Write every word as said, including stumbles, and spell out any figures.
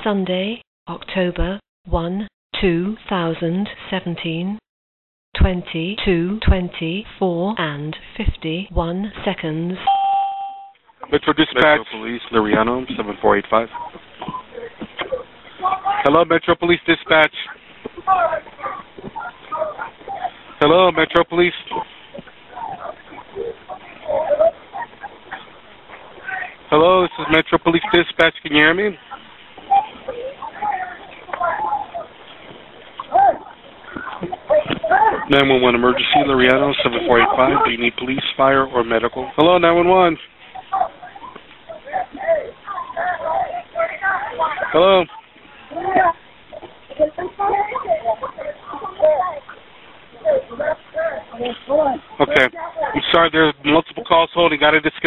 Sunday, October first, two thousand seventeen, twenty-two twenty-four and fifty-one seconds. Metro Dispatch. Metro Police, Liriano, seven four eight five. Hello, Metro Police Dispatch. Hello, Metro Police. Hello, this is Metro Police Dispatch. Can you hear me? nine one one emergency, Liriano, seven four eight five. Do you need police, fire, or medical? Hello, nine one one. Hello. Okay. I'm sorry, there's multiple calls holding. Got to disconnect.